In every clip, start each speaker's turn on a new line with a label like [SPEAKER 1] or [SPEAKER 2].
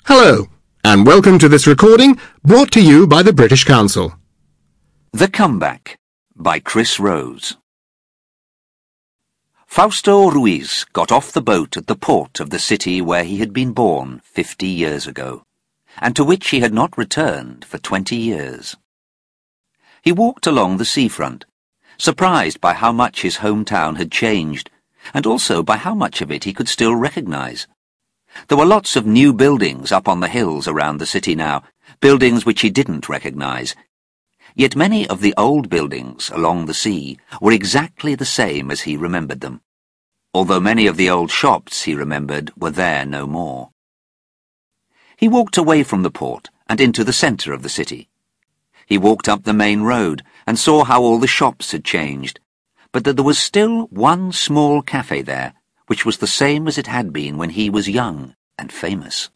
[SPEAKER 1] Hello, and welcome to this recording brought to you by the British Council.
[SPEAKER 2] The Comeback by Chris Rose. Fausto Ruiz got off the boat at the port of the city where he had been born 50 years ago, and to which he had not returned for 20 years. He walked along the seafront, surprised by how much his hometown had changed, and also by how much of it he could still recognize. There were lots of new buildings up on the hills around the city now, buildings which he didn't recognize. Yet many of the old buildings along the sea were exactly the same as he remembered them, although many of the old shops he remembered were there no more. He walked away from the port and into the centre of the city. He walked up the main road and saw how all the shops had changed, but that there was still one small cafe there, which was the same as it had been when he was young and famous.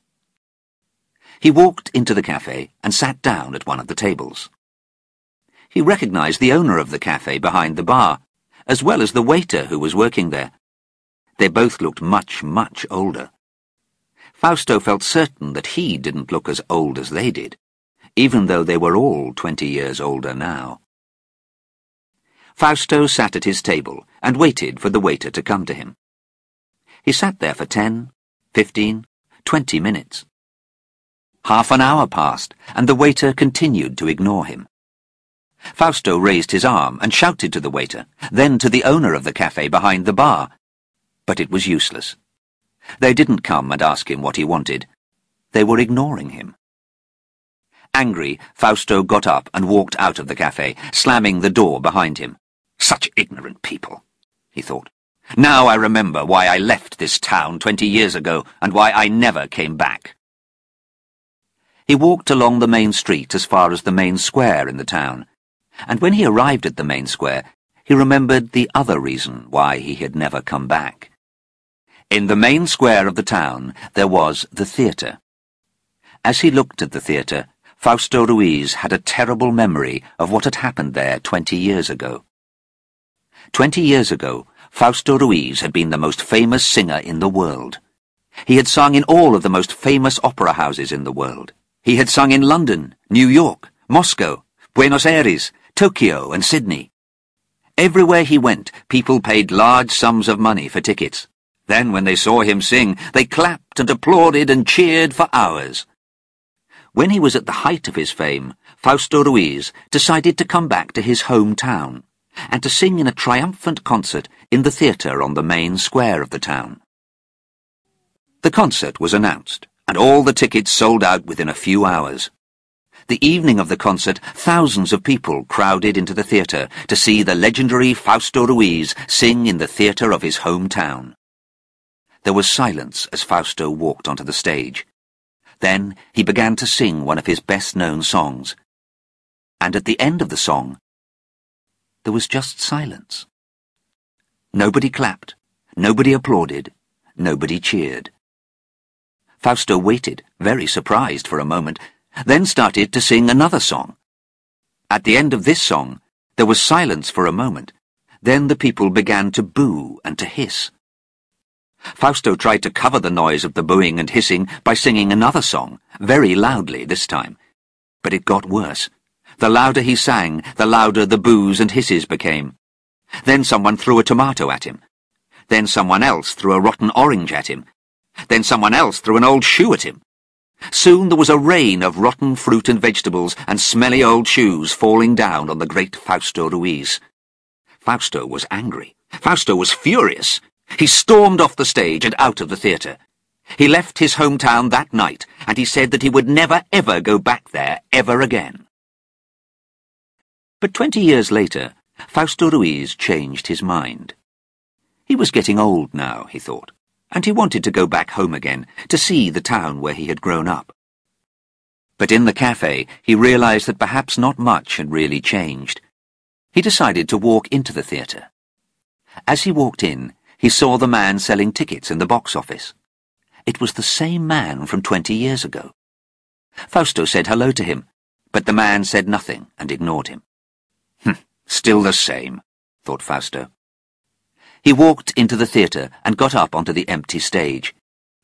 [SPEAKER 2] He walked into the cafe and sat down at one of the tables. He recognized the owner of the cafe behind the bar, as well as the waiter who was working there. They both looked much, much older. Fausto felt certain that he didn't look as old as they did, even though they were all 20 years older now. Fausto sat at his table and waited for the waiter to come to him. He sat there for 10, 15, 20 minutes. Half an hour passed, and the waiter continued to ignore him. Fausto raised his arm and shouted to the waiter, then to the owner of the cafe behind the bar. But it was useless. They didn't come and ask him what he wanted. They were ignoring him. Angry, Fausto got up and walked out of the cafe, slamming the door behind him. Such ignorant people, he thought. Now I remember why I left this town 20 years ago and why I never came back. He walked along the main street as far as the main square in the town, and when he arrived at the main square, he remembered the other reason why he had never come back. In the main square of the town there was the theatre. As he looked at the theatre, Fausto Ruiz had a terrible memory of what had happened there 20 years ago. 20 years ago, Fausto Ruiz had been the most famous singer in the world. He had sung in all of the most famous opera houses in the world. He had sung in London, New York, Moscow, Buenos Aires, Tokyo and Sydney. Everywhere he went, people paid large sums of money for tickets. Then, when they saw him sing, they clapped and applauded and cheered for hours. When he was at the height of his fame, Fausto Ruiz decided to come back to his hometown and to sing in a triumphant concert in the theatre on the main square of the town. The concert was announced, and all the tickets sold out within a few hours. The evening of the concert, thousands of people crowded into the theatre to see the legendary Fausto Ruiz sing in the theatre of his hometown. There was silence as Fausto walked onto the stage. Then he began to sing one of his best-known songs. And at the end of the song, there was just silence. Nobody clapped, nobody applauded, nobody cheered. Fausto waited, very surprised for a moment, then started to sing another song. At the end of this song, there was silence for a moment. Then the people began to boo and to hiss. Fausto tried to cover the noise of the booing and hissing by singing another song, very loudly this time. But it got worse. The louder he sang, the louder the boos and hisses became. Then someone threw a tomato at him. Then someone else threw a rotten orange at him. Then someone else threw an old shoe at him. Soon there was a rain of rotten fruit and vegetables and smelly old shoes falling down on the great Fausto Ruiz. Fausto was angry. Fausto was furious. He stormed off the stage and out of the theatre. He left his hometown that night, and he said that he would never ever go back there ever again. But 20 years later, Fausto Ruiz changed his mind. He was getting old now, he thought, and he wanted to go back home again to see the town where he had grown up. But in the cafe, he realized that perhaps not much had really changed. He decided to walk into the theatre. As he walked in, he saw the man selling tickets in the box office. It was the same man from 20 years ago. Fausto said hello to him, but the man said nothing and ignored him. Still the same, thought Fausto. He walked into the theatre and got up onto the empty stage.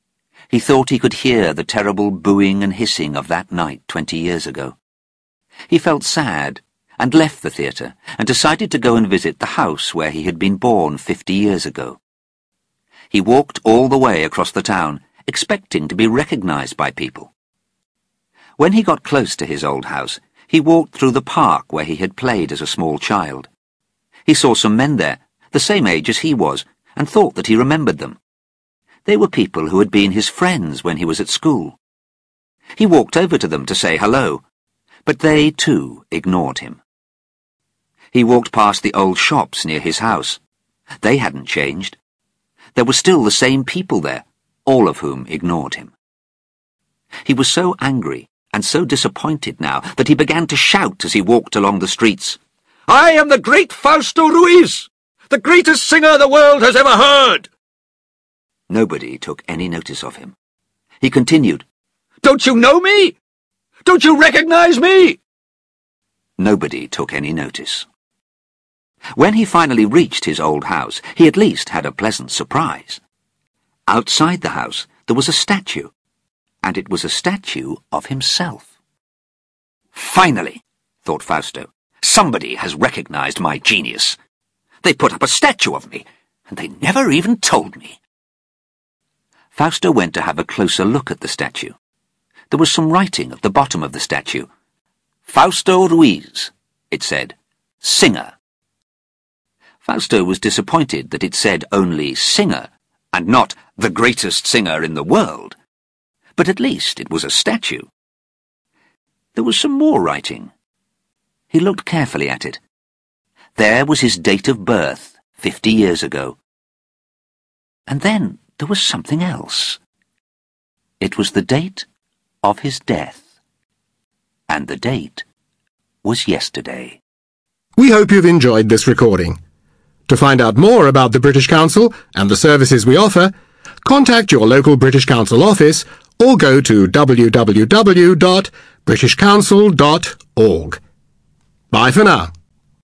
[SPEAKER 2] He thought he could hear the terrible booing and hissing of that night 20 years ago. He felt sad and left the theatre and decided to go and visit the house where he had been born 50 years ago. He walked all the way across the town, expecting to be recognized by people. When he got close to his old house, he walked through the park where he had played as a small child. He saw some men there, the same age as he was, and thought that he remembered them. They were people who had been his friends when he was at school. He walked over to them to say hello, but they, too, ignored him. He walked past the old shops near his house. They hadn't changed. There were still the same people there, all of whom ignored him. He was so angry and so disappointed now that he began to shout as he walked along the streets.
[SPEAKER 3] "I am the great Fausto Ruiz, the greatest singer the world has ever heard!"
[SPEAKER 2] Nobody took any notice of him. He continued,
[SPEAKER 3] "Don't you know me? Don't you recognize me?"
[SPEAKER 2] Nobody took any notice. When he finally reached his old house, he at least had a pleasant surprise. Outside the house there was a statue, and it was a statue of himself. "Finally," thought Fausto, "somebody has recognized my genius. They put up a statue of me, and they never even told me." Fausto went to have a closer look at the statue. There was some writing at the bottom of the statue. "Fausto Ruiz," it said, "singer." Fausto was disappointed that it said only singer, and not the greatest singer in the world. But at least it was a statue. There was some more writing. He looked carefully at it. There was his date of birth, 50 years ago. And then there was something else. It was the date of his death. And the date was yesterday.
[SPEAKER 1] We hope you've enjoyed this recording. To find out more about the British Council and the services we offer, contact your local British Council office or go to www.britishcouncil.org. Bye for now.